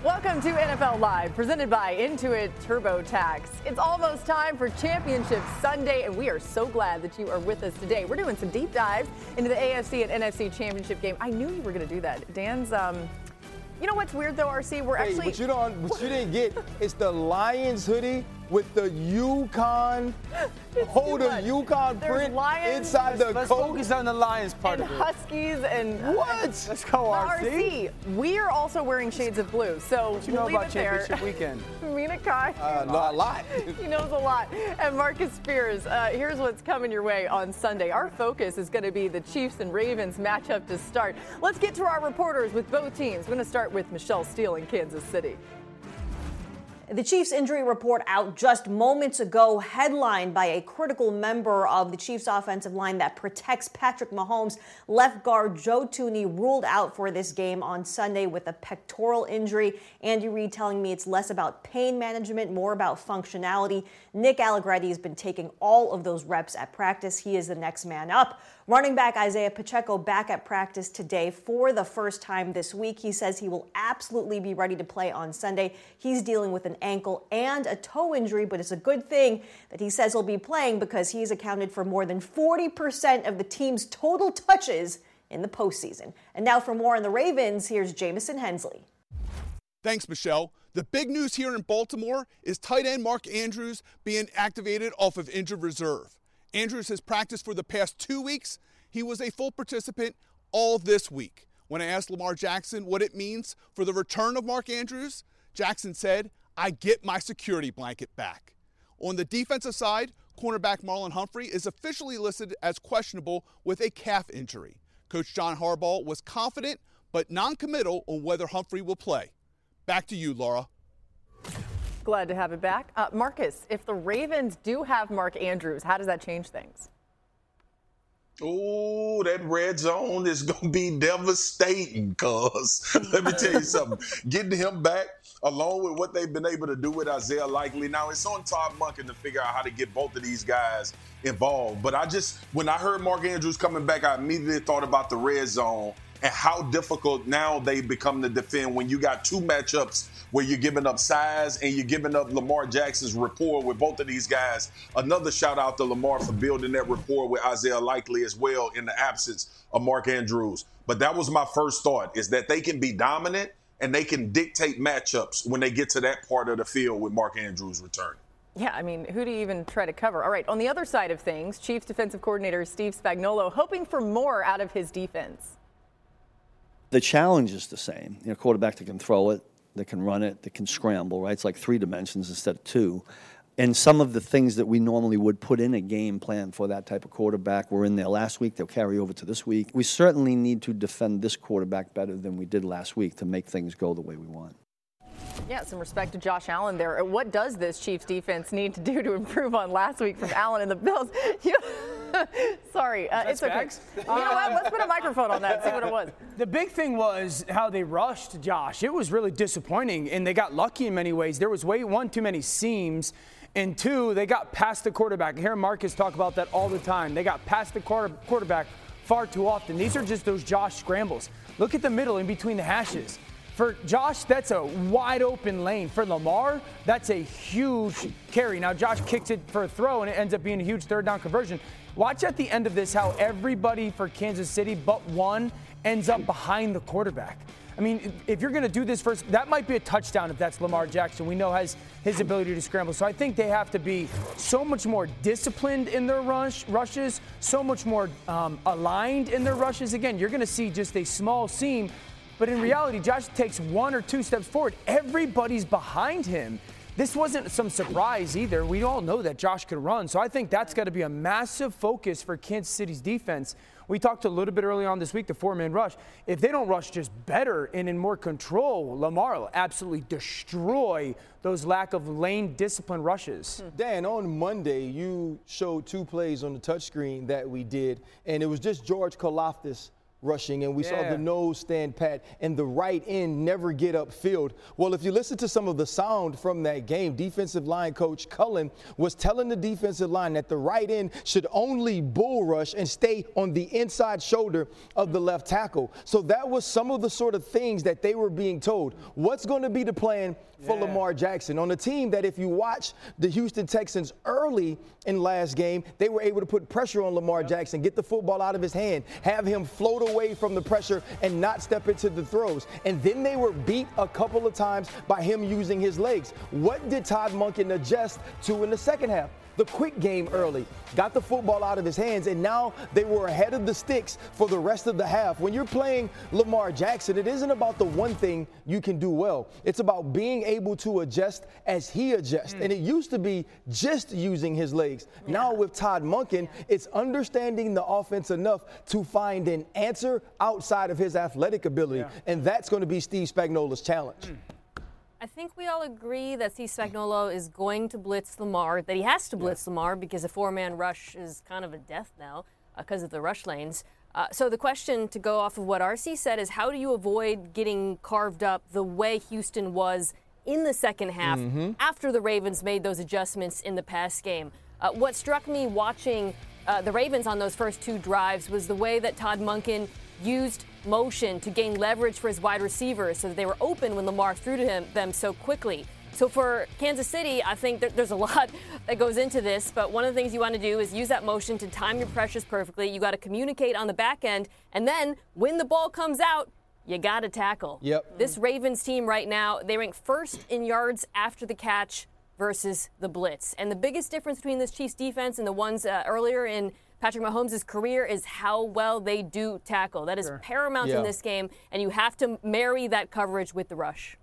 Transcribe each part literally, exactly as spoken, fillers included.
Welcome to N F L Live, presented by Intuit TurboTax. It's almost time for Championship Sunday, and we are so glad that you are with us today. We're doing some deep dives into the A F C and N F C Championship game. I knew you were going to do that. Dan's, um, you know what's weird though, R C? We're hey, actually. What you don't, what you didn't get is the Lions hoodie with the Yukon, hold a Yukon There's print Lions, inside the Let's coat. focus on the Lions part and of it. Huskies and What? Let's go, R C. R C. We are also wearing shades of blue, so What you we'll know leave about it there. championship weekend? Mina Kai. Uh, no, a lot. He knows a lot. And Marcus Spears, uh, here's what's coming your way on Sunday. Our focus is going to be the Chiefs and Ravens matchup to start. Let's get to our reporters with both teams. We're going to start with Michelle Steele in Kansas City. The Chiefs injury report out just moments ago, headlined by a critical member of the Chiefs offensive line that protects Patrick Mahomes. Left guard Joe Thuney ruled out for this game on Sunday with a pectoral injury. Andy Reid telling me it's less about pain management, more about functionality. Nick Allegretti has been taking all of those reps at practice. He is the next man up. Running back Isaiah Pacheco back at practice today for the first time this week. He says he will absolutely be ready to play on Sunday. He's dealing with an ankle and a toe injury, but it's a good thing that he says he'll be playing because he's accounted for more than forty percent of the team's total touches in the postseason. And now for more on the Ravens, here's Jamison Hensley. Thanks, Michelle. The big news here in Baltimore is tight end Mark Andrews being activated off of injured reserve. Andrews has practiced for the past two weeks. He was a full participant all this week. When I asked Lamar Jackson what it means for the return of Mark Andrews, Jackson said, "I get my security blanket back." On the defensive side, cornerback Marlon Humphrey is officially listed as questionable with a calf injury. Coach John Harbaugh was confident but non-committal on whether Humphrey will play. Back to you, Laura. Glad to have it back. Uh, Marcus, if the Ravens do have Mark Andrews, how does that change things? Oh, that red zone is going to be devastating, cuz. Let me tell you something. Getting him back, along with what they've been able to do with Isaiah Likely. Now, it's on Todd Monken to figure out how to get both of these guys involved. But I just, when I heard Mark Andrews coming back, I immediately thought about the red zone and how difficult now they become to defend when you got two matchups where you're giving up size and you're giving up Lamar Jackson's rapport with both of these guys. Another shout out to Lamar for building that rapport with Isaiah Likely as well in the absence of Mark Andrews. But that was my first thought, is that they can be dominant and they can dictate matchups when they get to that part of the field with Mark Andrews returning. Yeah, I mean, who do you even try to cover? All right, on the other side of things, Chiefs defensive coordinator Steve Spagnuolo hoping for more out of his defense. The challenge is the same. You know, quarterback that can throw it, that can run it, that can scramble, right? It's like three dimensions instead of two. And some of the things that we normally would put in a game plan for that type of quarterback were in there last week. They'll carry over to this week. We certainly need to defend this quarterback better than we did last week to make things go the way we want. Yeah, some respect to Josh Allen there. What does this Chiefs defense need to do to improve on last week from Allen and the Bills? You, sorry, uh, it's okay. Facts? You know what? Let's put a microphone on that and see what it was. The big thing was how they rushed Josh. It was really disappointing, and they got lucky in many ways. There was way one too many seams, and two, they got past the quarterback. I hear Marcus talk about that all the time. They got past the quarter, quarterback far too often. These are just those Josh scrambles. Look at the middle in between the hashes. For Josh, that's a wide open lane. For Lamar, that's a huge carry. Now, Josh kicks it for a throw, and it ends up being a huge third down conversion. Watch at the end of this how everybody for Kansas City but one ends up behind the quarterback. I mean, if you're going to do this first, that might be a touchdown if that's Lamar Jackson. We know has his ability to scramble. So I think they have to be so much more disciplined in their rush rushes, so much more um, aligned in their rushes. Again, you're going to see just a small seam. But in reality, Josh takes one or two steps forward. Everybody's behind him. This wasn't some surprise either. We all know that Josh could run. So I think that's got to be a massive focus for Kansas City's defense. We talked a little bit early on this week, the four-man rush. If they don't rush just better and in more control, Lamar will absolutely destroy those lack of lane discipline rushes. Dan, on Monday, you showed two plays on the touchscreen that we did, and it was just George Karlaftis rushing, and we Yeah. saw the nose stand pat and the right end never get upfield. Well, if you listen to some of the sound from that game, defensive line coach Cullen was telling the defensive line that the right end should only bull rush and stay on the inside shoulder of the left tackle. So that was some of the sort of things that they were being told. What's going to be the plan for Yeah. Lamar Jackson on a team that, if you watch the Houston Texans early in last game, they were able to put pressure on Lamar yep. Jackson, get the football out of his hand, have him float away from the pressure and not step into the throws. And then they were beat a couple of times by him using his legs. What did Todd Monken adjust to in the second half? The quick game early, got the football out of his hands, and now they were ahead of the sticks for the rest of the half. When you're playing Lamar Jackson, it isn't about the one thing you can do well. It's about being able to adjust as he adjusts. Mm. And it used to be just using his legs. Yeah. Now with Todd Monken, yeah. it's understanding the offense enough to find an answer outside of his athletic ability. Yeah. And that's going to be Steve Spagnuolo's challenge. Mm. I think we all agree that Steve Spagnuolo is going to blitz Lamar, that he has to blitz yeah. Lamar because a four-man rush is kind of a death now because uh, of the rush lanes. Uh, so the question, to go off of what R C said, is how do you avoid getting carved up the way Houston was in the second half mm-hmm. after the Ravens made those adjustments in the pass game? Uh, what struck me watching uh, the Ravens on those first two drives was the way that Todd Monken used motion to gain leverage for his wide receivers so that they were open when Lamar threw to him, them so quickly. So for Kansas City, I think that there's a lot that goes into this, but one of the things you want to do is use that motion to time your pressures perfectly. You got to communicate on the back end, and then when the ball comes out, you got to tackle. Yep. This Ravens team right now, they rank first in yards after the catch versus the blitz. And the biggest difference between this Chiefs defense and the ones uh, earlier in Patrick Mahomes' career is how well they do tackle. That is sure. paramount yeah. in this game, and you have to marry that coverage with the rush.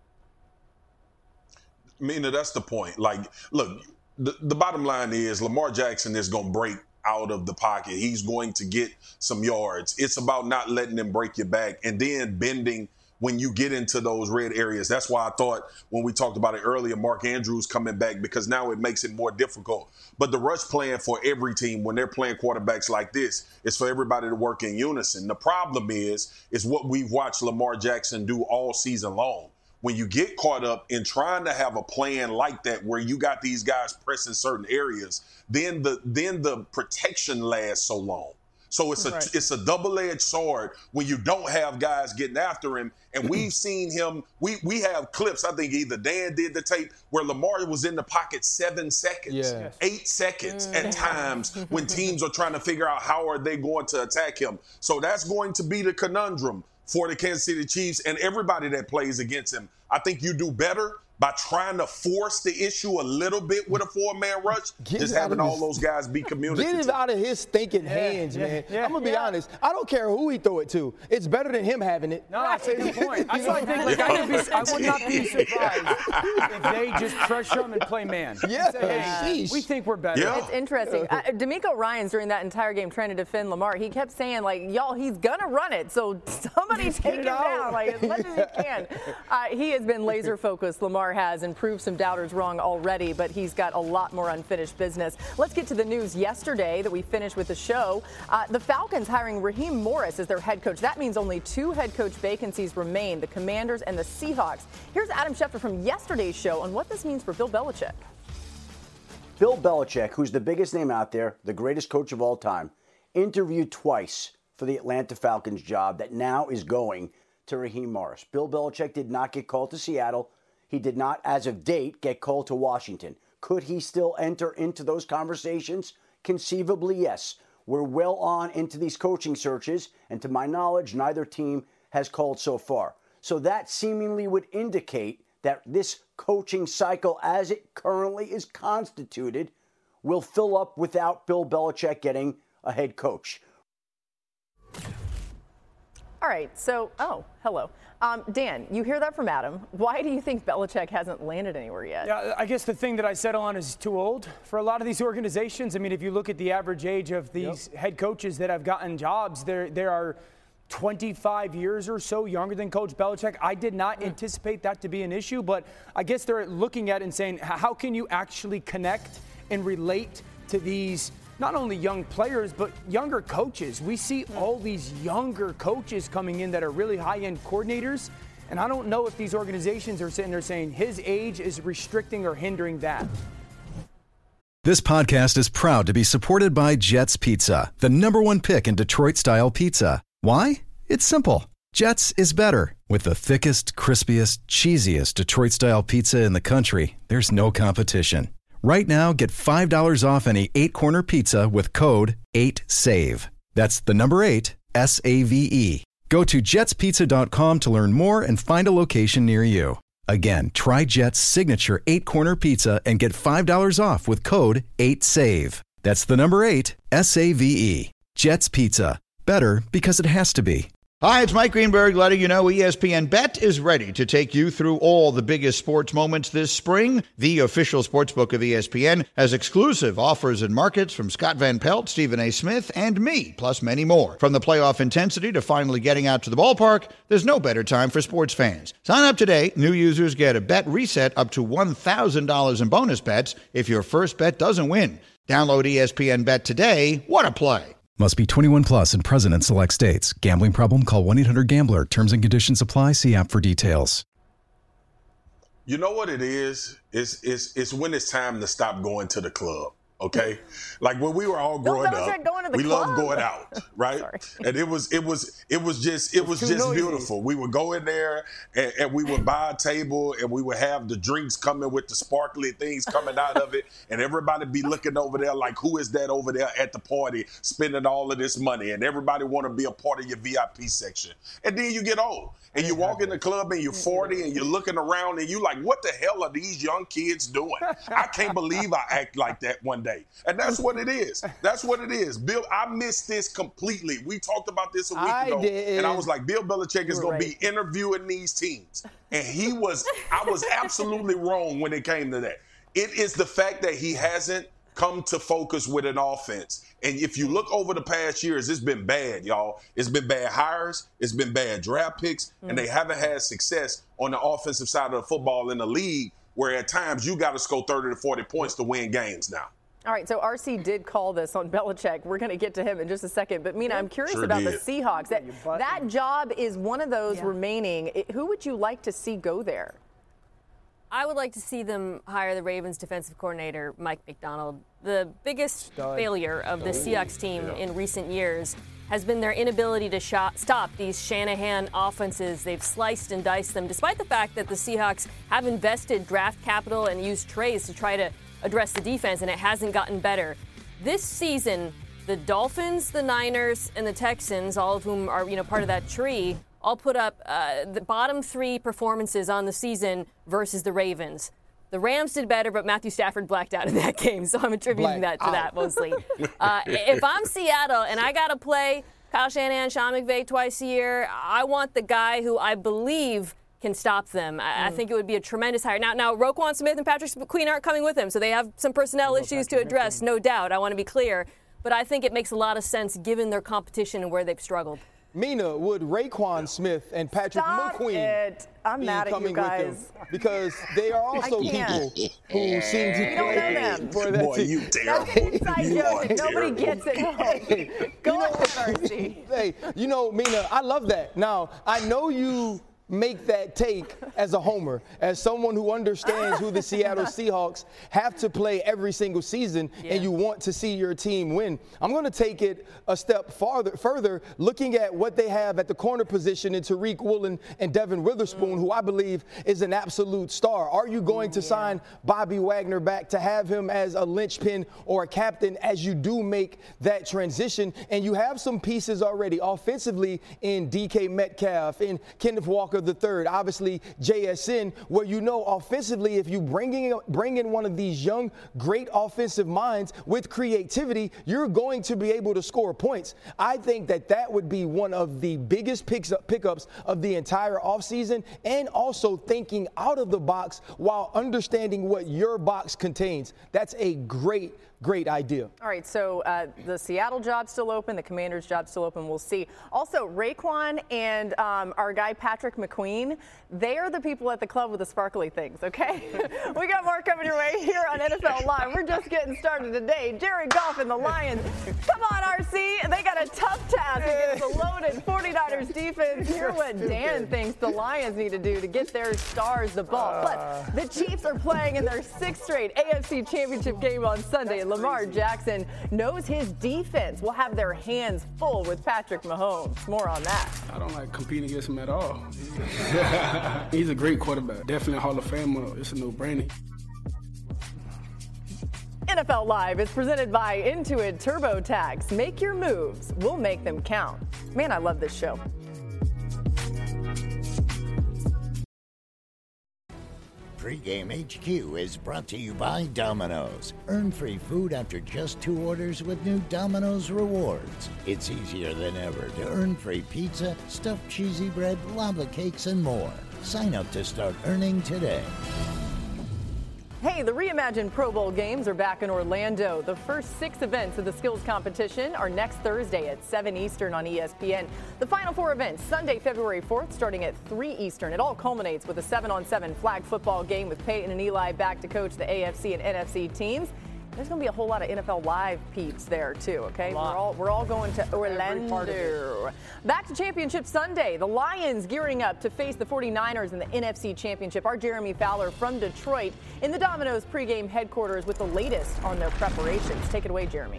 Mina, that's the point. Like, look, the, the bottom line is Lamar Jackson is going to break out of the pocket. He's going to get some yards. It's about not letting him break your back and then bending when you get into those red areas. That's why I thought when we talked about it earlier, Mark Andrews coming back, because now it makes it more difficult. But the rush plan for every team when they're playing quarterbacks like this is for everybody to work in unison. The problem is, is what we've watched Lamar Jackson do all season long. When you get caught up in trying to have a plan like that where you got these guys pressing certain areas, then the then the protection lasts so long. So it's a right. it's a double-edged sword when you don't have guys getting after him. And we've seen him, we we have clips, I think either Dan did the tape, where Lamar was in the pocket seven seconds, yeah. eight seconds mm. at times when teams are trying to figure out how are they going to attack him. So that's going to be the conundrum for the Kansas City Chiefs and everybody that plays against him. I think you do better by trying to force the issue a little bit with a four-man rush, get just having all those guys be communicative. Get it out of his stinking yeah, hands, yeah, man. yeah, I'm going to be yeah. honest. I don't care who he throw it to. It's better than him having it. No, that's a good point. That's what I think. Like, I, would be, I would not be surprised if they just pressure him and play man. Yeah, say, hey, we think we're better. Yeah. It's interesting. Uh, D'Amico Ryans, during that entire game trying to defend Lamar, he kept saying, like, y'all, he's going to run it, so somebody take him down, like, as much as you can. Uh, he has been laser-focused, Lamar has, and proved some doubters wrong already, but he's got a lot more unfinished business. Let's get to the news yesterday that we finished with the show. Uh, the Falcons hiring Raheem Morris as their head coach. That means only two head coach vacancies remain, the Commanders and the Seahawks. Here's Adam Schefter from yesterday's show on what this means for Bill Belichick. Bill Belichick, who's the biggest name out there, the greatest coach of all time, interviewed twice for the Atlanta Falcons job that now is going to Raheem Morris. Bill Belichick did not get called to Seattle. He did not, as of date, get called to Washington. Could he still enter into those conversations? Conceivably, yes. We're well on into these coaching searches, and to my knowledge, neither team has called so far. So that seemingly would indicate that this coaching cycle, as it currently is constituted, will fill up without Bill Belichick getting a head coach. All right, so, oh, hello. Um, Dan, you hear that from Adam. Why do you think Belichick hasn't landed anywhere yet? Yeah, I guess the thing that I settle on is too old for a lot of these organizations. I mean, if you look at the average age of these yep. head coaches that have gotten jobs, there there are twenty-five years or so younger than Coach Belichick. I did not mm. anticipate that to be an issue, but I guess they're looking at it and saying, how can you actually connect and relate to these not only young players, but younger coaches. We see all these younger coaches coming in that are really high-end coordinators. And I don't know if these organizations are sitting there saying his age is restricting or hindering that. This podcast is proud to be supported by Jets Pizza, the number one pick in Detroit-style pizza. Why? It's simple. Jets is better. With the thickest, crispiest, cheesiest Detroit-style pizza in the country, there's no competition. Right now, get five dollars off any eight-corner pizza with code eight save. That's the number eight, S A V E. Go to jets pizza dot com to learn more and find a location near you. Again, try Jet's signature eight-corner pizza and get five dollars off with code eight save. That's the number eight, S A V E. Jet's Pizza. Better because it has to be. Hi, it's Mike Greenberg letting you know E S P N Bet is ready to take you through all the biggest sports moments this spring. The official sportsbook of E S P N has exclusive offers and markets from Scott Van Pelt, Stephen A. Smith, and me, plus many more. From the playoff intensity to finally getting out to the ballpark, there's no better time for sports fans. Sign up today. New users get a bet reset up to one thousand dollars in bonus bets if your first bet doesn't win. Download E S P N Bet today. What a play. Must be twenty-one plus and present in select states. Gambling problem? Call one eight hundred gambler. Terms and conditions apply. See app for details. You know what it is? It's, it's, it's when it's time to stop going to the club. Okay, like when we were all growing up, we club. loved going out, right? And it was, it was, it was just, it was just noisy. Beautiful. We would go in there and, and we would buy a table and we would have the drinks coming with the sparkly things coming out of it, and everybody be looking over there like, who is that over there at the party spending all of this money? And everybody want to be a part of your V I P section. And then you get old and you walk in the club and you're forty and you're looking around and you like, what the hell are these young kids doing? I can't believe I act like that one day. And that's what it is. That's what it is. Bill, I missed this completely. We talked about this a week I ago. Did. And I was like, Bill Belichick is going right. to be interviewing these teams. And he was, I was absolutely wrong when it came to that. It is the fact that he hasn't come to focus with an offense. And if you look over the past years, it's been bad, y'all. It's been bad hires. It's been bad draft picks. Mm-hmm. And they haven't had success on the offensive side of the football in the league, where at times you got to score thirty to forty points to win games now. All right, so R C did call this on Belichick. We're going to get to him in just a second. But, Mina, I'm curious sure about did. the Seahawks. That, that job is one of those yeah. remaining. It, who would you like to see go there? I would like to see them hire the Ravens defensive coordinator, Mike McDonald. The biggest Stud. failure of the Seahawks team yeah. in recent years has been their inability to shot, stop these Shanahan offenses. They've sliced and diced them, despite the fact that the Seahawks have invested draft capital and used trades to try to address the defense, and it hasn't gotten better. This season, the Dolphins, the Niners, and the Texans, all of whom are, you know, part of that tree, all put up uh, the bottom three performances on the season versus the Ravens. The Rams did better, but Matthew Stafford blacked out in that game, so I'm attributing Black that to out. that mostly. Uh, if I'm Seattle and I got to play Kyle Shanahan, Sean McVay twice a year, I want the guy who I believe can stop them. I, mm. I think it would be a tremendous hire. Now, now Roquan Smith and Patrick Queen aren't coming with him, so they have some personnel issues to address, no doubt. I want to be clear. But I think it makes a lot of sense given their competition and where they've struggled. Mina, would Roquan Smith and Patrick Stop McQueen it. I'm be mad at coming you guys. with them? Because they are also people who seem to You don't know them. for that Boy, team. you terrible. That's an inside You joke are that nobody terrible. gets it. Go on, R C. Hey, you know, Mina, I love that. Now, I know you make that take as a homer, as someone who understands who the Seattle Seahawks have to play every single season, yeah. and you want to see your team win. I'm going to take it a step farther, further, looking at what they have at the corner position in Tariq Woolen and Devin Witherspoon, mm. who I believe is an absolute star. Are you going to yeah. sign Bobby Wagner back to have him as a linchpin or a captain as you do make that transition? And you have some pieces already offensively in D K Metcalf, in Kenneth Walker the third, obviously J S N, where you know offensively, if you bring in, bring in one of these young, great offensive minds with creativity, you're going to be able to score points. I think that that would be one of the biggest picks up, pickups of the entire offseason, and also thinking out of the box while understanding what your box contains. That's a great Great idea. All right, so uh, the Seattle job's still open, the Commanders' job's still open. We'll see. Also, Roquan and um, our guy Patrick McQueen, they are the people at the club with the sparkly things, okay? We got more coming your way here on N F L Live. We're just getting started today. Jared Goff and the Lions. Come on, R C. They got a tough task against the loaded forty-niners defense. Hear what Dan thinks the Lions need to do to get their stars the ball. But the Chiefs are playing in their sixth straight A F C Championship game on Sunday, and Lamar Jackson knows his defense will have their hands full with Patrick Mahomes. More on that. I don't like competing against him at all. He's a great quarterback. Definitely a Hall of Famer. It's a no-brainer. N F L Live is presented by Intuit TurboTax. Make your moves. We'll make them count. Man, I love this show. Pre-Game H Q is brought to you by Domino's. Earn free food after just two orders with new Domino's Rewards. It's easier than ever to earn free pizza, stuffed cheesy bread, lava cakes, and more. Sign up to start earning today. Hey, the reimagined Pro Bowl games are back in Orlando. The first six events of the skills competition are next Thursday at seven Eastern on E S P N. The final four events, Sunday, February fourth, starting at three Eastern. It all culminates with a seven on seven flag football game with Peyton and Eli back to coach the A F C and N F C teams. There's going to be a whole lot of N F L Live peeps there, too, okay? We're all, we're all going to Orlando. Back to Championship Sunday. The Lions gearing up to face the forty-niners in the N F C Championship. Our Jeremy Fowler from Detroit in the Domino's pregame headquarters with the latest on their preparations. Take it away, Jeremy.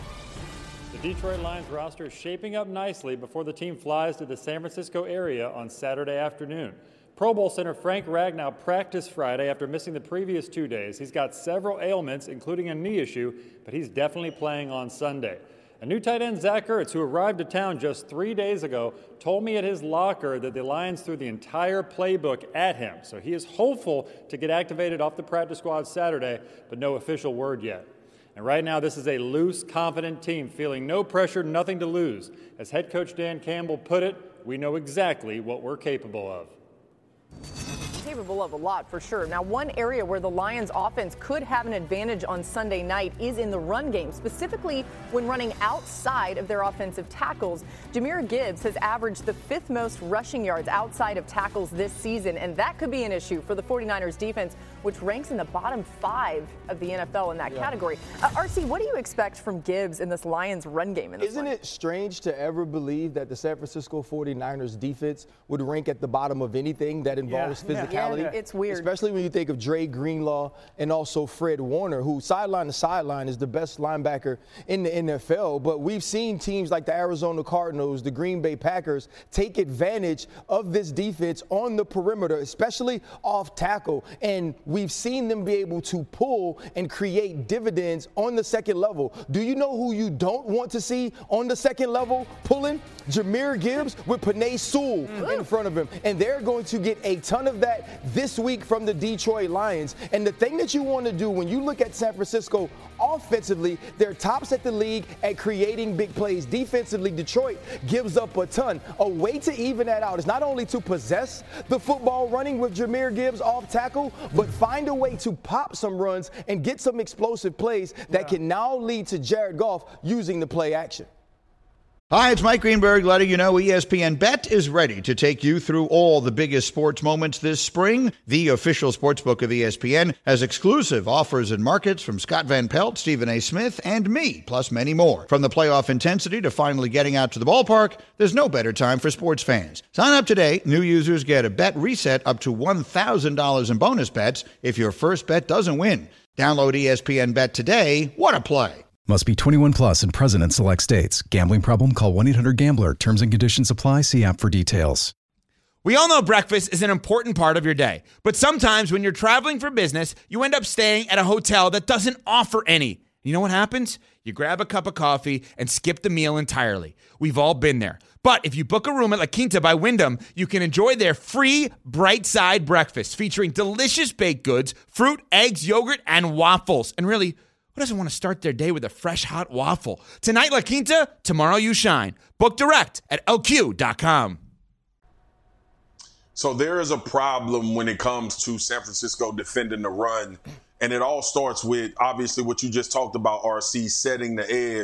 The Detroit Lions roster is shaping up nicely before the team flies to the San Francisco area on Saturday afternoon. Pro Bowl center Frank Ragnow practiced Friday after missing the previous two days. He's got several ailments, including a knee issue, but he's definitely playing on Sunday. A new tight end, Zach Ertz, who arrived to town just three days ago, told me at his locker that the Lions threw the entire playbook at him. So he is hopeful to get activated off the practice squad Saturday, but no official word yet. And right now, this is a loose, confident team, feeling no pressure, nothing to lose. As head coach Dan Campbell put it, we know exactly what we're capable of. Capable of a lot, for sure. Now, one area where the Lions offense could have an advantage on Sunday night is in the run game, specifically when running outside of their offensive tackles. Jahmyr Gibbs has averaged the fifth most rushing yards outside of tackles this season, and that could be an issue for the forty-niners defense, which ranks in the bottom five of the N F L in that yeah. category. Uh, R C, what do you expect from Gibbs in this Lions run game? In this Isn't one? it strange to ever believe that the San Francisco forty-niners defense would rank at the bottom of anything that involves yeah. physicality? Yeah, it's weird. Especially when you think of Dre Greenlaw and also Fred Warner, who sideline to sideline is the best linebacker in the N F L. But we've seen teams like the Arizona Cardinals, the Green Bay Packers take advantage of this defense on the perimeter, especially off tackle. And we've seen them be able to pull and create dividends on the second level. Do you know who you don't want to see on the second level pulling? Jahmyr Gibbs with Penei Sewell mm-hmm. in front of him. And they're going to get a ton of that this week from the Detroit Lions. And the thing that you want to do when you look at San Francisco offensively, they're tops at the league at creating big plays. Defensively, Detroit gives up a ton. A way to even that out is not only to possess the football running with Jahmyr Gibbs off tackle, but find a way to pop some runs and get some explosive plays that yeah. can now lead to Jared Goff using the play action. Hi, it's Mike Greenberg letting you know E S P N Bet is ready to take you through all the biggest sports moments this spring. The official sportsbook of E S P N has exclusive offers and markets from Scott Van Pelt, Stephen A. Smith, and me, plus many more. From the playoff intensity to finally getting out to the ballpark, there's no better time for sports fans. Sign up today. New users get a bet reset up to one thousand dollars in bonus bets if your first bet doesn't win. Download E S P N Bet today. What a play. Must be twenty-one plus and present in select states. Gambling problem? Call one eight hundred gambler. Terms and conditions apply. See app for details. We all know breakfast is an important part of your day. But sometimes when you're traveling for business, you end up staying at a hotel that doesn't offer any. You know what happens? You grab a cup of coffee and skip the meal entirely. We've all been there. But if you book a room at La Quinta by Wyndham, you can enjoy their free Bright Side breakfast featuring delicious baked goods, fruit, eggs, yogurt, and waffles. And really, who doesn't want to start their day with a fresh, hot waffle? Tonight, La Quinta, tomorrow you shine. Book direct at L Q dot com. So there is a problem when it comes to San Francisco defending the run. And it all starts with, obviously, what you just talked about, R C, setting the edge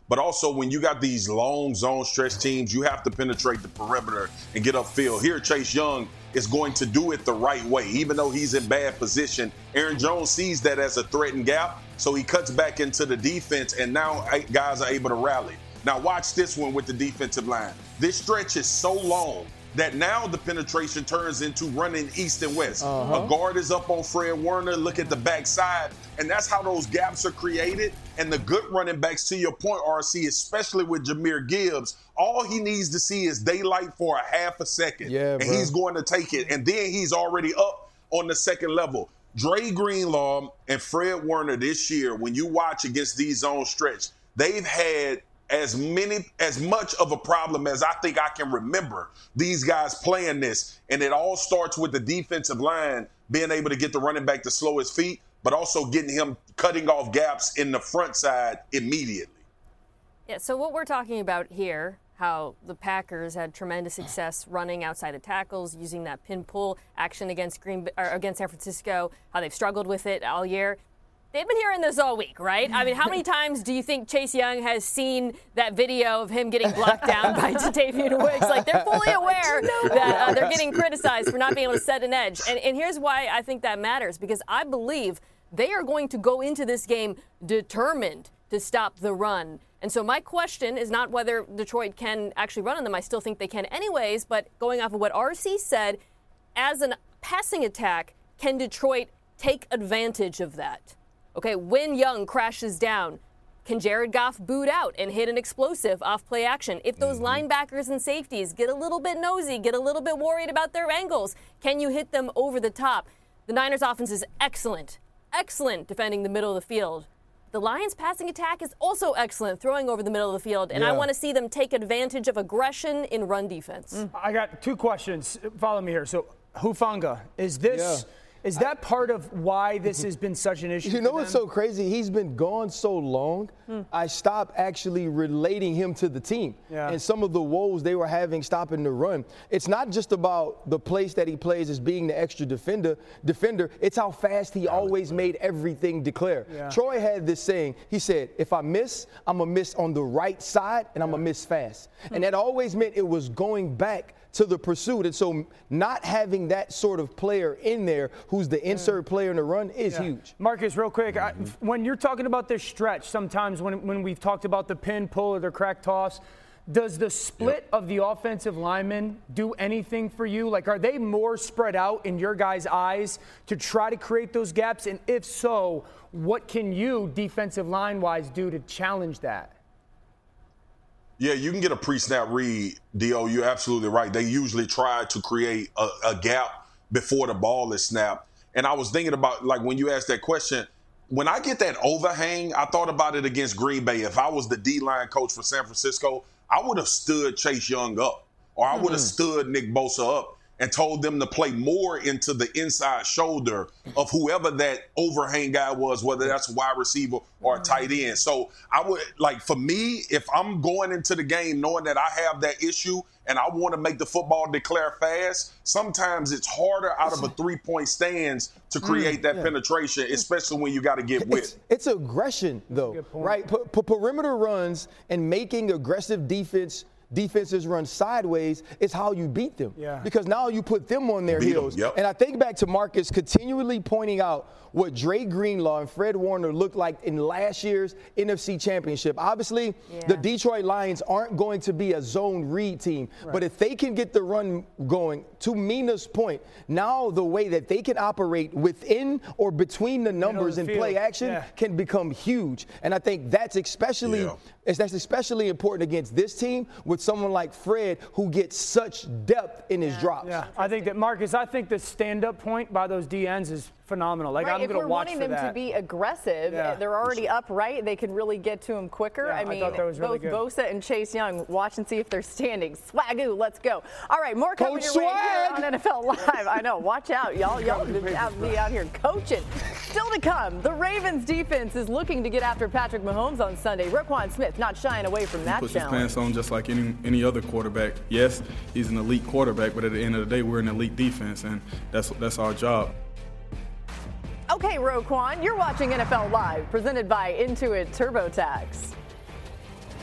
But also, when you got these long zone stretch teams, you have to penetrate the perimeter and get upfield. Here, Chase Young is going to do it the right way. Even though he's in bad position, Aaron Jones sees that as a threat and gap, so he cuts back into the defense, and now guys are able to rally. Now watch this one with the defensive line. This stretch is so long that now the penetration turns into running east and west. Uh-huh. A guard is up on Fred Warner, look at the backside, and that's how those gaps are created. And the good running backs, to your point, R C, especially with Jahmyr Gibbs, all he needs to see is daylight for a half a second, yeah, and bro. he's going to take it. And then he's already up on the second level. Dre Greenlaw and Fred Warner this year, when you watch against these zone stretch, they've had as many, as much of a problem as I think I can remember these guys playing this. And it all starts with the defensive line being able to get the running back to slow his feet, but also getting him cutting off gaps in the front side immediately. Yeah, so what we're talking about here, how the Packers had tremendous success running outside of tackles, using that pin pull action against Green or against San Francisco, how they've struggled with it all year. They've been hearing this all week, right? I mean, how many times do you think Chase Young has seen that video of him getting blocked down by Jatavian Wicks? Like, they're fully aware that uh, they're getting criticized for not being able to set an edge. And, and here's why I think that matters, because I believe they are going to go into this game determined to stop the run. And so my question is not whether Detroit can actually run on them. I still think they can anyways, but going off of what R C said, as a passing attack, can Detroit take advantage of that? Okay, when Young crashes down, can Jared Goff boot out and hit an explosive off-play action? If those mm-hmm. linebackers and safeties get a little bit nosy, get a little bit worried about their angles, can you hit them over the top? The Niners' offense is excellent, excellent defending the middle of the field. The Lions' passing attack is also excellent, throwing over the middle of the field, and yeah. I want to see them take advantage of aggression in run defense. Mm. I got two questions. Follow me here. So, Hufanga, is this... Yeah. Is that part of why this has been such an issue? You know what's so crazy? He's been gone so long, hmm. I stopped actually relating him to the team yeah. and some of the woes they were having stopping the run. It's not just about the place that he plays as being the extra defender. Defender. It's how fast he always made everything declare. Yeah. Troy had this saying. He said, if I miss, I'm going to miss on the right side, and I'm going to miss fast. Hmm. And that always meant it was going back to the pursuit. And so not having that sort of player in there who's the insert player in the run is yeah. huge. Marcus, real quick, mm-hmm. I, when you're talking about this stretch, sometimes when, when we've talked about the pin, pull, or the crack toss, does the split yep. of the offensive linemen do anything for you? Like, are they more spread out in your guys' eyes to try to create those gaps? And if so, what can you, defensive line-wise, do to challenge that? Yeah, you can get a pre-snap read, D O. You're absolutely right. They usually try to create a, a gap before the ball is snapped. And I was thinking about, like, when you asked that question, when I get that overhang, I thought about it against Green Bay. If I was the D-line coach for San Francisco, I would have stood Chase Young up, or I would have mm-hmm. stood Nick Bosa up and told them to play more into the inside shoulder of whoever that overhang guy was, whether that's a wide receiver or a tight end. So I would, like, for me, if I'm going into the game knowing that I have that issue and I want to make the football declare fast, sometimes it's harder out of a three-point stance to create mm, that yeah. penetration, especially when you got to get with. It's, it's aggression, though, right? P- p- perimeter runs and making aggressive defense defenses run sideways is how you beat them. Yeah. Because now you put them on their beat heels. Yep. And I think back to Marcus continually pointing out what Dre Greenlaw and Fred Warner looked like in last year's N F C Championship. Obviously, yeah. the Detroit Lions aren't going to be a zone read team. Right. But if they can get the run going, to Mina's point, now the way that they can operate within or between the numbers and play action yeah. can become huge. And I think that's especially yeah. that's especially important against this team with someone like Fred who gets such depth in his yeah. drops. Yeah, I think that, Marcus, I think the stand-up point by those D Ns is phenomenal. Like, right, I'm going to watch for that. If we're wanting them to be aggressive, yeah. they're already upright. They can really get to him quicker. Yeah, I mean, I thought that was really both good. Bosa and Chase Young, watch and see if they're standing. Swagoo, let's go. All right, more coming Coach your Swag. way here on N F L Live. I know, watch out, y'all. Y'all be out, be out here coaching. Still to come, the Ravens defense is looking to get after Patrick Mahomes on Sunday. Roquan Smith not shying away from that puts challenge. His pants on just like any any other quarterback. Yes, he's an elite quarterback, but at the end of the day, we're an elite defense, and that's that's our job. Okay, Roquan, you're watching N F L Live, presented by Intuit TurboTax.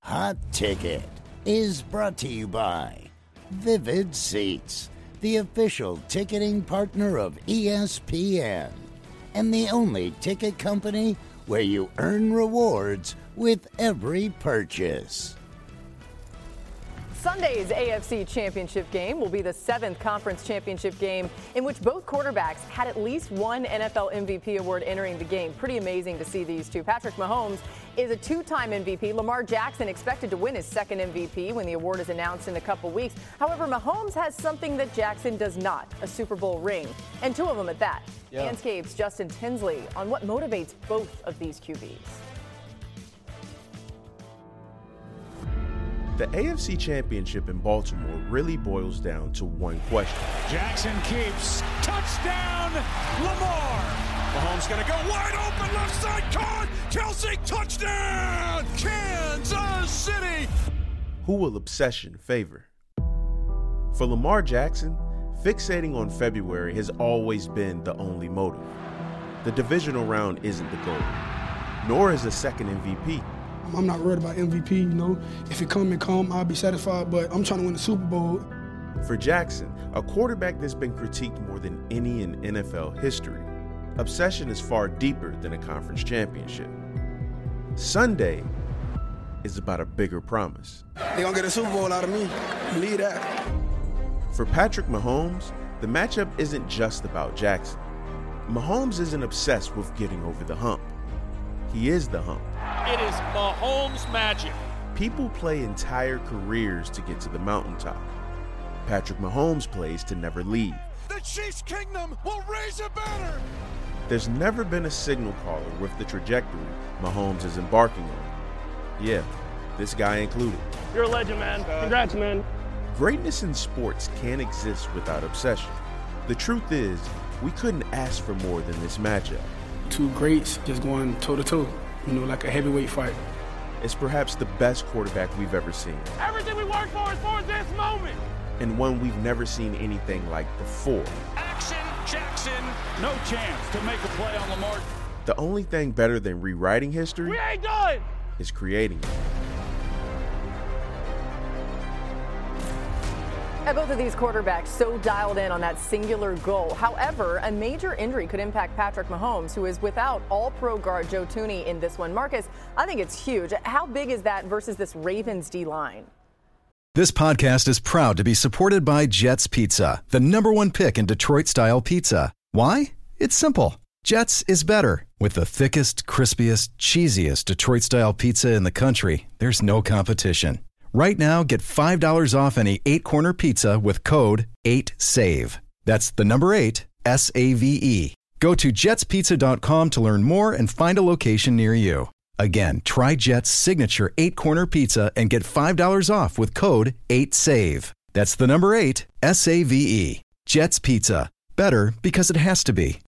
Hot Ticket is brought to you by Vivid Seats, the official ticketing partner of E S P N, and the only ticket company where you earn rewards with every purchase. Sunday's A F C Championship game will be the seventh conference championship game in which both quarterbacks had at least one N F L M V P award entering the game. Pretty amazing to see these two. Patrick Mahomes is a two-time M V P. Lamar Jackson expected to win his second M V P when the award is announced in a couple weeks. However, Mahomes has something that Jackson does not, a Super Bowl ring, and two of them at that. Yeah. Manscaped's Justin Tinsley on what motivates both of these Q Bs. The A F C Championship in Baltimore really boils down to one question. Jackson keeps. Touchdown, Lamar. Mahomes going to go wide open, left side, caught. Kelsey, touchdown, Kansas City. Who will obsession favor? For Lamar Jackson, fixating on February has always been the only motive. The divisional round isn't the goal, nor is a second M V P. I'm not worried about M V P, you know. If it come and come, I'll be satisfied, but I'm trying to win the Super Bowl. For Jackson, a quarterback that's been critiqued more than any in N F L history, obsession is far deeper than a conference championship. Sunday is about a bigger promise. They're going to get a Super Bowl out of me. Believe that. For Patrick Mahomes, the matchup isn't just about Jackson. Mahomes isn't obsessed with getting over the hump. He is the hump. It is Mahomes magic. People play entire careers to get to the mountaintop. Patrick Mahomes plays to never leave. The Chiefs' kingdom will raise a banner. There's never been a signal caller with the trajectory Mahomes is embarking on. Yeah, this guy included. You're a legend, man. Congrats, man. Greatness in sports can't exist without obsession. The truth is, we couldn't ask for more than this matchup. Two greats just going toe-to-toe, you know, like a heavyweight fight. It's perhaps the best quarterback we've ever seen. Everything we worked for is for this moment. And one we've never seen anything like before. Action Jackson. No chance to make a play on Lamar. The only thing better than rewriting history we ain't done. is creating it. And both of these quarterbacks so dialed in on that singular goal. However, a major injury could impact Patrick Mahomes, who is without all-pro guard Joe Thuney in this one. Marcus, I think it's huge. How big is that versus this Ravens D-line? This podcast is proud to be supported by Jets Pizza, the number one pick in Detroit-style pizza. Why? It's simple. Jets is better. With the thickest, crispiest, cheesiest Detroit-style pizza in the country, there's no competition. Right now, get five dollars off any eight-corner pizza with code eight save. That's the number eight, S A V E. Go to jets pizza dot com to learn more and find a location near you. Again, try Jet's signature eight-corner pizza and get five dollars off with code eight save. That's the number eight, S A V E. Jet's Pizza. Better because it has to be.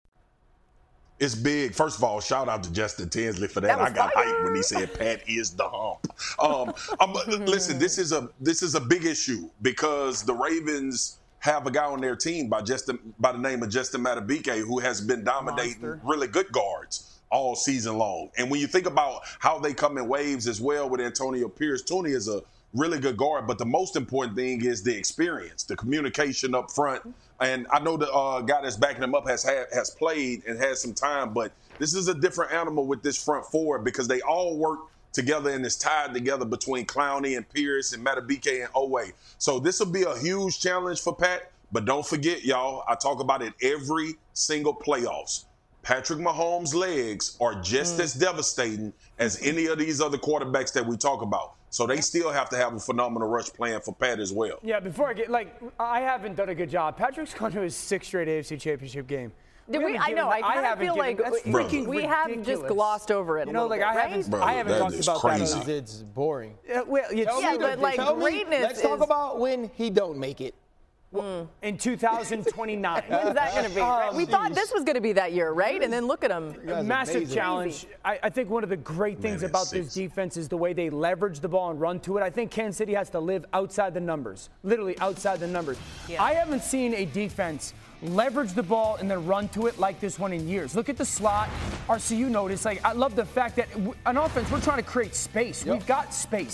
It's big. First of all, shout out to Justin Tinsley for that. that I got fire. hyped when he said Pat is the hump. Um, um, listen, this is a this is a big issue because the Ravens have a guy on their team by Justin by the name of Justin Madubuike who has been dominating Monster. really good guards all season long. And when you think about how they come in waves as well with Antonio Pierce, Thuney is a really good guard, but the most important thing is the experience, the communication up front. And I know the uh, guy that's backing him up has had, has played and has some time, but this is a different animal with this front four because they all work together and it's tied together between Clowney and Pierce and Madubuike and Oweh. So this will be a huge challenge for Pat, but don't forget, y'all, I talk about it every single playoffs. Patrick Mahomes' legs are just mm. as devastating as any of these other quarterbacks that we talk about. So they still have to have a phenomenal rush plan for Pat as well. Yeah, before I get, like, I haven't done a good job. Patrick's gone to his sixth straight A F C Championship game. Did we? we I know. I kind of feel like we, we have just glossed over it. You know, a like bit, I right? haven't, Brother, I haven't talked about crazy. that. It's boring. Uh, well, it's, yeah, but like greatness. Let's is, talk about when he don't make it. Mm. In two thousand twenty-nine. When's that going to be? Right? We thought this was going to be that year, right? And then look at him. Massive amazing. challenge. I, I think one of the great things Man, about this six. defense is the way they leverage the ball and run to it. I think Kansas City has to live outside the numbers, literally outside the numbers. Yeah. I haven't seen a defense leverage the ball and then run to it like this one in years. Look at the slot. R C U notice. Like I love the fact that w- on offense we're trying to create space. Yep. We've got space.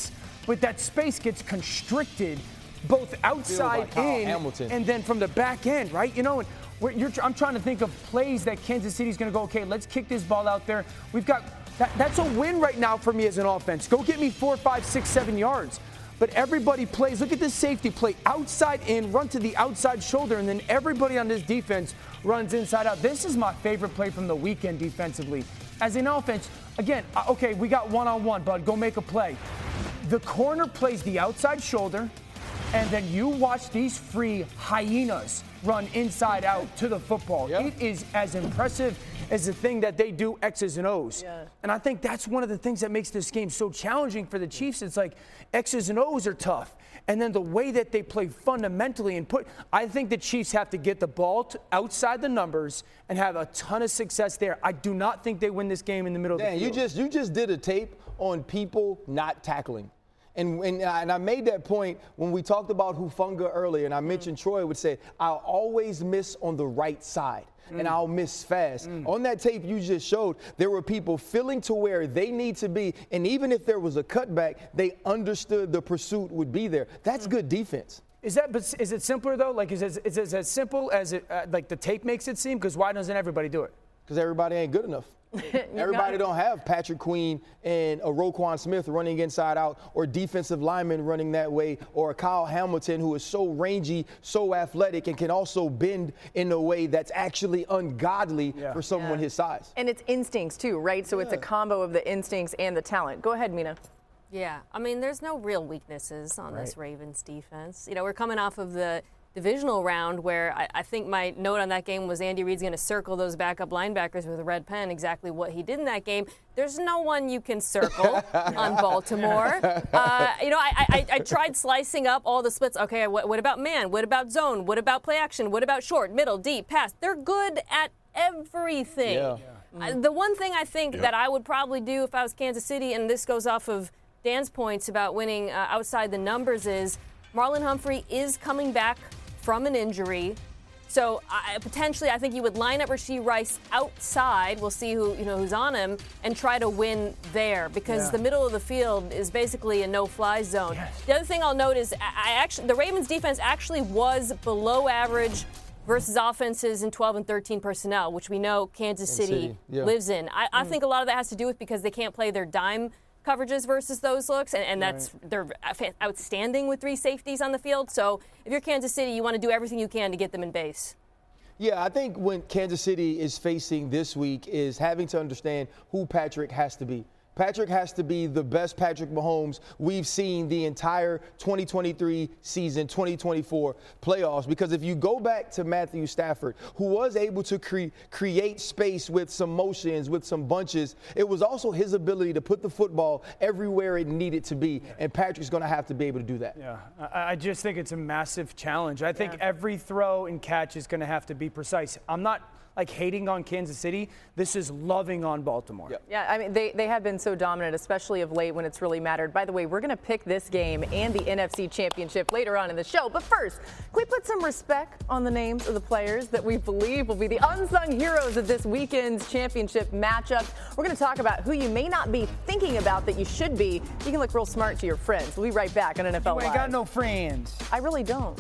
but that space gets constricted both outside in Hamilton. and then from the back end, right? You know, and we're, you're, I'm trying to think of plays that Kansas City's going to go, okay, let's kick this ball out there. We've got that, that's a win right now for me as an offense. Go get me four, five, six, seven yards. But everybody plays. Look at this safety play. Outside in, run to the outside shoulder, and then everybody on this defense runs inside out. This is my favorite play from the weekend defensively. As an offense, again, okay, we got one-on-one, bud. Go make a play. The corner plays the outside shoulder, and then you watch these free hyenas run inside out to the football. Yep. It is as impressive as the thing that they do X's and O's. Yeah. And I think that's one of the things that makes this game so challenging for the Chiefs. It's like X's and O's are tough. And then the way that they play fundamentally and put, I think the Chiefs have to get the ball to outside the numbers and have a ton of success there. I do not think they win this game in the middle Dan, of the field. you just you just did a tape on people not tackling. And, and, and I made that point when we talked about Hufanga earlier, and I mentioned mm. Troy would say, I'll always miss on the right side. Mm. And I'll miss fast. Mm. On that tape you just showed, there were people filling to where they need to be, and even if there was a cutback, they understood the pursuit would be there. That's mm. good defense. Is that? But is it simpler though? Like, is it, is it as simple as it? Uh, like the tape makes it seem? Because why doesn't everybody do it? Because everybody ain't good enough. Everybody don't have Patrick Queen and a Roquan Smith running inside out, or defensive linemen running that way, or a Kyle Hamilton who is so rangy, so athletic, and can also bend in a way that's actually ungodly yeah. for someone yeah. his size. And it's instincts too, right? So yeah. it's a combo of the instincts and the talent. Go ahead, Mina. Yeah, I mean, there's no real weaknesses on right. this Ravens defense. You know, we're coming off of the divisional round where I, I think my note on that game was Andy Reid's going to circle those backup linebackers with a red pen, exactly what he did in that game. There's no one you can circle on Baltimore. Uh, you know, I, I, I tried slicing up all the splits. Okay, what, what about man? What about zone? What about play action? What about short, middle, deep, pass? They're good at everything. Yeah. Yeah. Uh, the one thing I think yeah. that I would probably do if I was Kansas City, and this goes off of Dan's points about winning uh, outside the numbers, is Marlon Humphrey is coming back from an injury. So uh, potentially I think you would line up Rashee Rice outside. We'll see who you know who's on him and try to win there, because yeah. the middle of the field is basically a no-fly zone. Yes. The other thing I'll note is I actually the Ravens defense actually was below average versus offenses in twelve and thirteen personnel, which we know Kansas City, City. Yeah. lives in. I, I mm. think a lot of that has to do with because they can't play their dime coverages versus those looks, and, and that's right. they're outstanding with three safeties on the field. So if you're Kansas City, you want to do everything you can to get them in base. Yeah, I think when Kansas City is facing this week is having to understand who Patrick has to be. Patrick has to be the best Patrick Mahomes we've seen the entire twenty twenty-three season, twenty twenty-four playoffs. Because if you go back to Matthew Stafford, who was able to cre- create space with some motions, with some bunches, it was also his ability to put the football everywhere it needed to be. And Patrick's going to have to be able to do that. Yeah, I, I just think it's a massive challenge. I think yeah. every throw and catch is going to have to be precise. I'm not like hating on Kansas City. This is loving on Baltimore. Yep. Yeah, I mean, they, they have been so dominant, especially of late when it's really mattered. By the way, we're going to pick this game and the N F C Championship later on in the show. But first, can we put some respect on the names of the players that we believe will be the unsung heroes of this weekend's championship matchup? We're going to talk about who you may not be thinking about that you should be. You can look real smart to your friends. We'll be right back on N F L Live. You ain't got no friends. I really don't.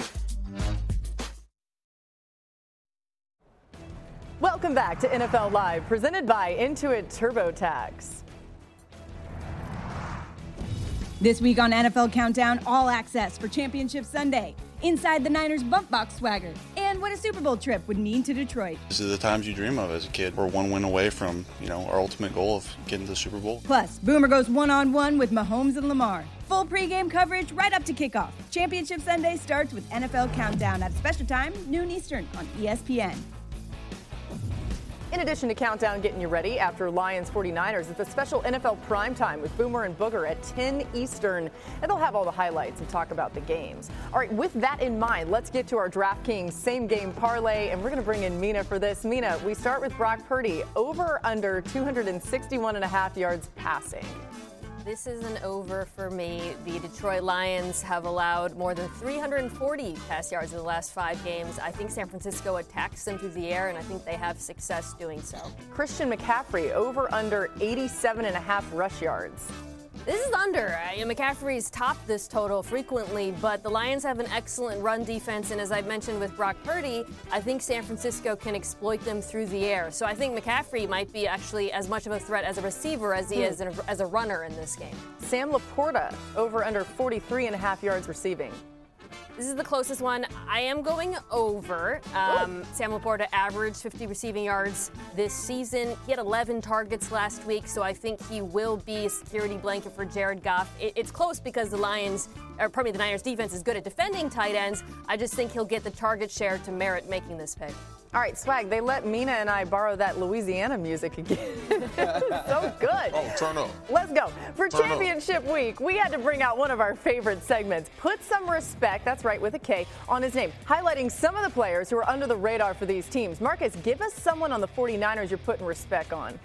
Welcome back to N F L Live, presented by Intuit TurboTax. This week on N F L Countdown, all access for Championship Sunday, inside the Niners bump box swagger, and what a Super Bowl trip would mean to Detroit. This is the times you dream of as a kid. We're one win away from, you know, our ultimate goal of getting to the Super Bowl. Plus, Boomer goes one-on-one with Mahomes and Lamar. Full pregame coverage right up to kickoff. Championship Sunday starts with N F L Countdown at a special time, noon Eastern on E S P N. In addition to Countdown getting you ready after Lions forty-niners, it's a special N F L primetime with Boomer and Booger at ten Eastern. And they'll have all the highlights and talk about the games. All right, with that in mind, let's get to our DraftKings same game parlay. And we're going to bring in Mina for this. Mina, we start with Brock Purdy. Over under two hundred sixty-one and a half yards passing. This is an over for me. The Detroit Lions have allowed more than three hundred forty pass yards in the last five games. I think San Francisco attacks them through the air, and I think they have success doing so. Christian McCaffrey, over under eighty-seven and a half rush yards. This is under. Uh, McCaffrey's topped this total frequently, but the Lions have an excellent run defense, and as I mentioned with Brock Purdy, I think San Francisco can exploit them through the air. So I think McCaffrey might be actually as much of a threat as a receiver as he is as a runner in this game. Sam Laporta, over under forty-three and a half yards receiving. This is the closest one. I am going over. Um, Sam Laporta averaged fifty receiving yards this season. He had eleven targets last week, so I think he will be a security blanket for Jared Goff. It, it's close because the Lions, or pardon me, the Niners defense is good at defending tight ends. I just think he'll get the target share to merit making this pick. All right, Swag, they let Mina and I borrow that Louisiana music again. So good. Oh, turn up. Let's go. For Turn championship up. week, we had to bring out one of our favorite segments. Put some respect, that's right, with a K, on his name, highlighting some of the players who are under the radar for these teams. Marcus, give us someone on the forty-niners you're putting respect on.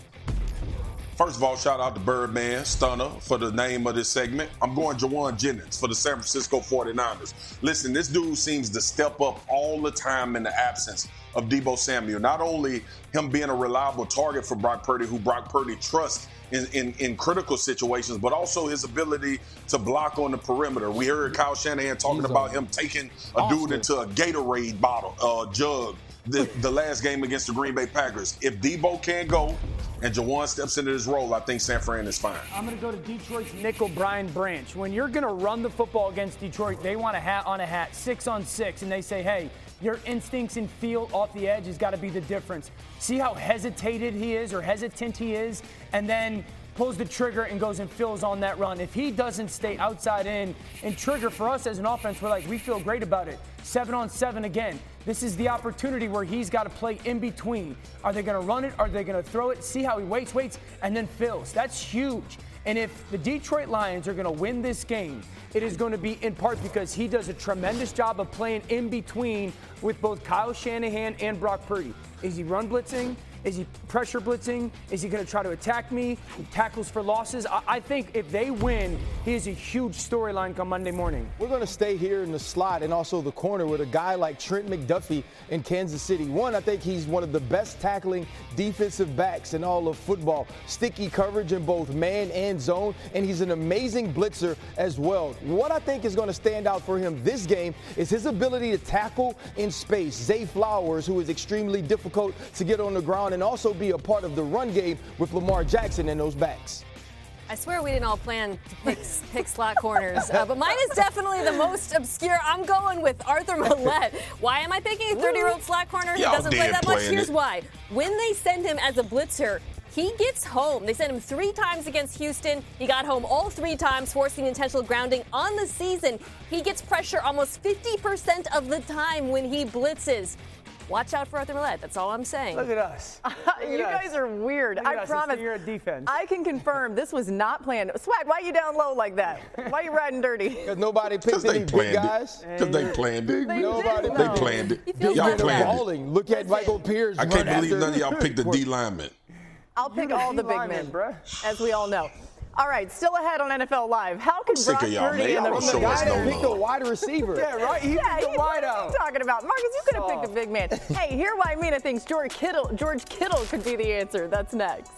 First of all, shout out to Birdman, Stunner, for the name of this segment. I'm going Jawan Jennings for the San Francisco forty-niners. Listen, this dude seems to step up all the time in the absence of Deebo Samuel. Not only him being a reliable target for Brock Purdy, who Brock Purdy trusts in, in, in critical situations, but also his ability to block on the perimeter. We heard Kyle Shanahan talking He's about him taking a Austin. dude into a Gatorade bottle, uh, jug, the, the last game against the Green Bay Packers. If Deebo can't go, and Jawan steps into this role, I think San Fran is fine. I'm going to go to Detroit's nickel Brian Branch. When you're going to run the football against Detroit, they want a hat on a hat, six on six, and they say, hey, your instincts and feel off the edge has got to be the difference. See how hesitated he is or hesitant he is, and then pulls the trigger and goes and fills on that run. If he doesn't stay outside in and trigger for us as an offense, we're like, we feel great about it. Seven on seven again. This is the opportunity where he's got to play in between. Are they going to run it? Are they going to throw it? See how he waits, waits, and then fills. That's huge. And if the Detroit Lions are going to win this game, it is going to be in part because he does a tremendous job of playing in between with both Kyle Shanahan and Brock Purdy. Is he run blitzing? Is he pressure blitzing? Is he going to try to attack me? He tackles for losses. I, I think if they win, he is a huge storyline come Monday morning. We're going to stay here in the slot and also the corner with a guy like Trent McDuffie in Kansas City. One, I think he's one of the best tackling defensive backs in all of football. Sticky coverage in both man and zone, and he's an amazing blitzer as well. What I think is going to stand out for him this game is his ability to tackle in space. Zay Flowers, who is extremely difficult to get on the ground, and also be a part of the run game with Lamar Jackson and those backs. I swear we didn't all plan to pick, pick slot corners, uh, but mine is definitely the most obscure. I'm going with Arthur Millette. Why am I picking a thirty-year-old slot corner who Y'all doesn't play that much? Here's it. why. When they send him as a blitzer, he gets home. They sent him three times against Houston. He got home all three times, forcing intentional grounding on the season. He gets pressure almost fifty percent of the time when he blitzes. Watch out for Arthur Millette. That's all I'm saying. Look at us. Look you at guys us. are weird. Look at I us. promise. You're a defense. I can confirm this was not planned. Swag, why you down low like that? Why you riding dirty? Because nobody picked any big guys. Because they planned it. They nobody did, They though. planned it. You Y'all feel planned balling. it. Look at Michael Pierce. I can't run believe after- none of y'all picked the D lineman. I'll pick You're the all the D big lineman, men, bruh. as we all know. All right, still ahead on N F L Live. How can sick Brock of y'all, Purdy man. and Y'all the, don't the show us guy no that love. Picked a wide receiver. Yeah, right? He Yeah, picked he, the what wide are out. you talking about? Marcus, you could have Soft. picked a big man. Hey, here why Mina thinks George Kittle, George Kittle could be the answer. That's next.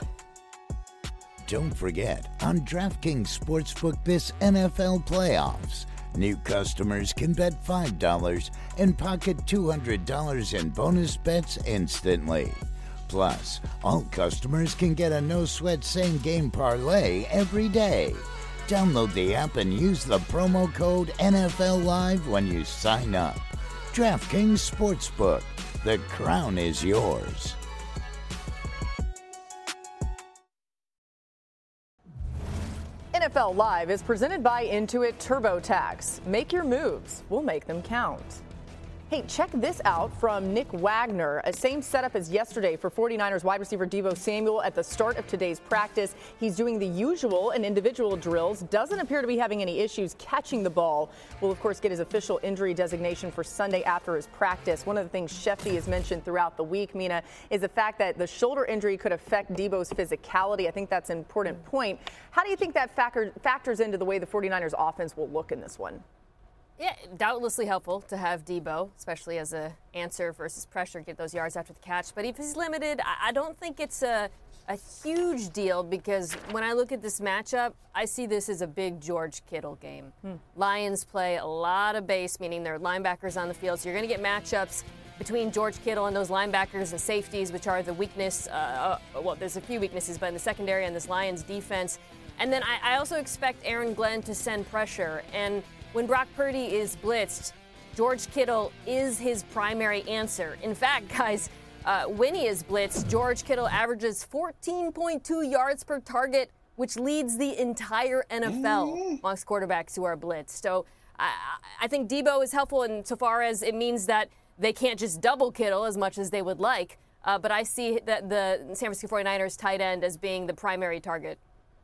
Don't forget, on DraftKings Sportsbook this N F L playoffs, new customers can bet five dollars and pocket two hundred dollars in bonus bets instantly. Plus, all customers can get a no-sweat same-game parlay every day. Download the app and use the promo code N F L Live when you sign up. DraftKings Sportsbook. The crown is yours. N F L Live is presented by Intuit TurboTax. Make your moves. We'll make them count. Hey, check this out from Nick Wagner. A same setup as yesterday for forty-niners wide receiver Deebo Samuel at the start of today's practice. He's doing the usual and individual drills. Doesn't appear to be having any issues catching the ball. Will, of course, get his official injury designation for Sunday after his practice. One of the things Shefty has mentioned throughout the week, Mina, is the fact that the shoulder injury could affect Deebo's physicality. I think that's an important point. How do you think that factor, factors into the way the forty-niners offense will look in this one? Yeah, doubtlessly helpful to have Debo, especially as a answer versus pressure, get those yards after the catch. But if he's limited, I don't think it's a, a huge deal because when I look at this matchup, I see this as a big George Kittle game. Hmm. Lions play a lot of base, meaning their linebackers on the field, so you're going to get matchups between George Kittle and those linebackers and safeties, which are the weakness. Uh, uh, well, there's a few weaknesses, but in the secondary and this Lions defense. And then I, I also expect Aaron Glenn to send pressure. And when Brock Purdy is blitzed, George Kittle is his primary answer. In fact, guys, uh, when he is blitzed, George Kittle averages fourteen point two yards per target, which leads the entire N F L mm. amongst quarterbacks who are blitzed. So I, I think Debo is helpful insofar as it means that they can't just double Kittle as much as they would like. Uh, but I see that the San Francisco forty-niners tight end as being the primary target.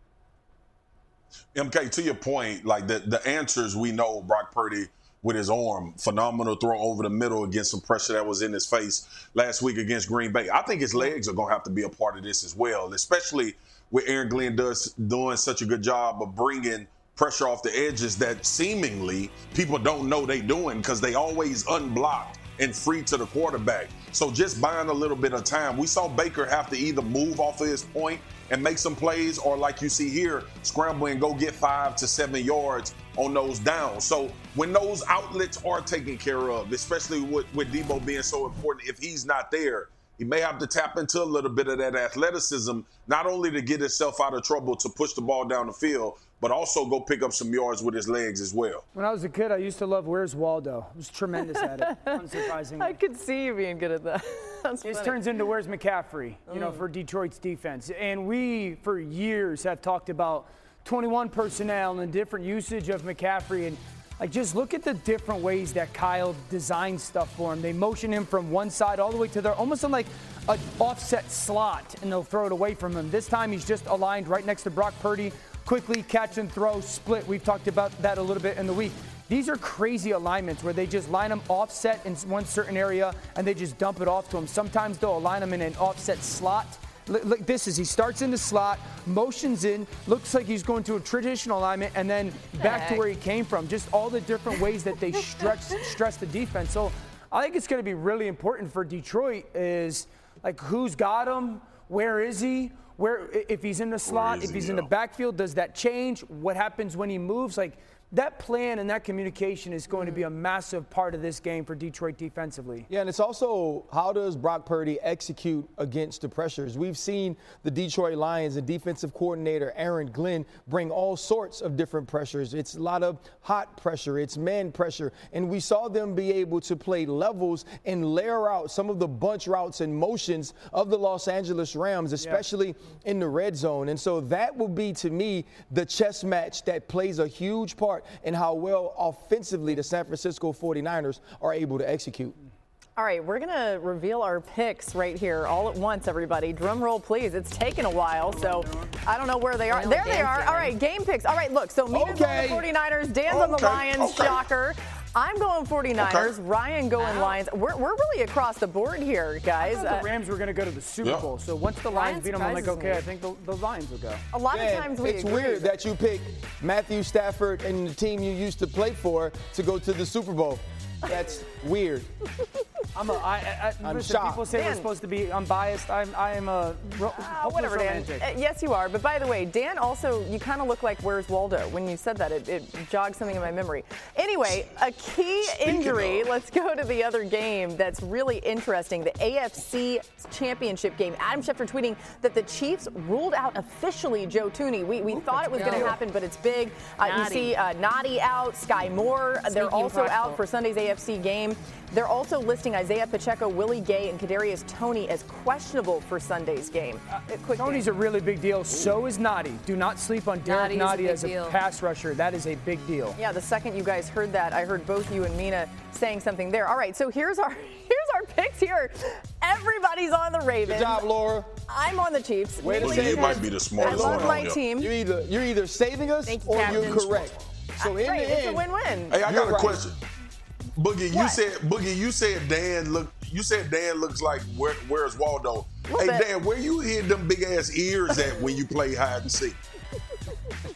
M K, to your point, like the, the answers we know, Brock Purdy with his arm, phenomenal throw over the middle against some pressure that was in his face last week against Green Bay. I think his legs are going to have to be a part of this as well, especially with Aaron Glenn does doing such a good job of bringing pressure off the edges that seemingly people don't know they doing because they always unblocked and free to the quarterback. So just buying a little bit of time. We saw Baker have to either move off of his point and make some plays, or like you see here, scramble and go get five to seven yards on those downs. So when those outlets are taken care of, especially with, with Debo being so important, if he's not there, he may have to tap into a little bit of that athleticism, not only to get himself out of trouble to push the ball down the field, but also go pick up some yards with his legs as well. When I was a kid, I used to love Where's Waldo. I was tremendous at it, unsurprisingly. I could see you being good at that. That's This funny. turns into Where's McCaffrey, you mm. know, for Detroit's defense. And we, for years, have talked about twenty-one personnel and different usage of McCaffrey. And like, just look at the different ways that Kyle designed stuff for him. They motion him from one side all the way to there, almost in like an offset slot, and they'll throw it away from him. This time he's just aligned right next to Brock Purdy. Quickly catch and throw, split. We've talked about that a little bit in the week. These are crazy alignments where they just line them offset in one certain area and they just dump it off to him. Sometimes they'll align them in an offset slot. Look, this is, he starts in the slot, motions in, looks like he's going to a traditional alignment, and then back to where he came from. Just all the different ways that they stretch, stress the defense. So I think it's going to be really important for Detroit is, like, who's got him? Where is he? Where, if he's in the slot, if he's in the backfield, does that change? What happens when he moves? Like, that plan and that communication is going to be a massive part of this game for Detroit defensively. Yeah, and it's also how does Brock Purdy execute against the pressures? We've seen the Detroit Lions and defensive coordinator Aaron Glenn bring all sorts of different pressures. It's a lot of hot pressure, it's man pressure, and we saw them be able to play levels and layer out some of the bunch routes and motions of the Los Angeles Rams, especially yeah. in the red zone. And so that will be, to me, the chess match that plays a huge part and how well offensively the San Francisco forty-niners are able to execute. All right, we're going to reveal our picks right here all at once, everybody. Drum roll, please. It's taken a while, so I don't know where they are. There they are. All right, game picks. All right, look, so Mina's okay. on the forty-niners, Dan's okay. on the Lions, okay. shocker. I'm going forty-niners, okay. Ryan going wow. Lions. We're, we're really across the board here, guys. I thought the Rams were going to go to the Super Bowl, yeah. so once the Lions beat them, I'm like, okay, me. I think the, the Lions will go. A lot Man, of times we It's agree. weird that you pick Matthew Stafford and the team you used to play for to go to the Super Bowl. That's weird. I'm a, I, I, I'm listen, shocked. people say Dan. we're supposed to be unbiased. I'm, I am a ro- uh, whatever, Dan. Uh, yes, you are. But by the way, Dan also, you kind of look like Where's Waldo. When you said that, it, it jogged something in my memory. Anyway, a key Speaking injury. Of. Let's go to the other game that's really interesting. The A F C Championship game. Adam Schefter tweeting that the Chiefs ruled out officially Joe Thuney. We, we Ooh, thought it was going to happen, but it's big. Uh, you see uh, Noddy out, Sky Moore. Speaking they're also out for Sunday's A F C game. They're also listing Isaiah Pacheco, Willie Gay, and Kadarius Toney as questionable for Sunday's game. Uh, Toney's game. a really big deal. So is Noddy. Do not sleep on Derek Noddy as a deal. pass rusher. That is a big deal. Yeah, the second you guys heard that, I heard both you and Mina saying something there. All right, so here's our here's our picks here. Everybody's on the Ravens. Good job, Laura. I'm on the Chiefs. Wait a second. You might be the smartest I one love my here. team. You're either you're either saving us Thank or you, you're correct. So in right, the it's end, a win-win. Hey, I got a right. question. Boogie, what? you said Boogie, you said Dan look. You said Dan looks like where, where's Waldo? Hey bit. Dan, where you hid them big ass ears at when you play hide and seek?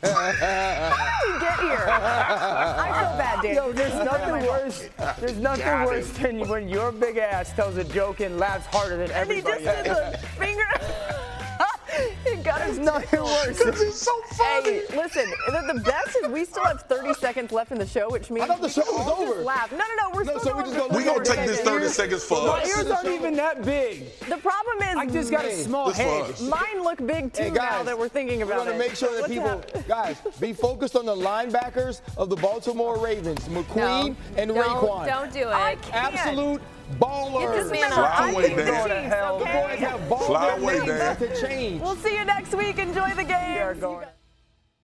How did we get here? I feel bad, Dan. Yo, there's nothing worse. There's nothing worse than when your big ass tells a joke and laughs harder than And he everybody. just did the finger. It got There's us nothing worse. Because it's so funny. Hey, listen, the, the best is we still have thirty seconds left in the show, which means I thought the show was all just over. Laugh. No, no, no, we're No, still so we going just for gonna- We're going to take this thirty seconds. seconds for My us. ears aren't even that big. The problem is I just got a small This head. was. mine look big too Hey, now guys, that we're thinking We're about going it. to make sure that What's people, happening? guys, be focused on the linebackers of the Baltimore Ravens, McQueen No, and don't, Raekwon. Don't do it. I can't. Absolute Get ballers. this man Fly on. I away, picked the Dan. Chiefs, Hell, The okay? boys have ball Fly their away, names Dan. to change. We'll see you next week. Enjoy the game. We are going.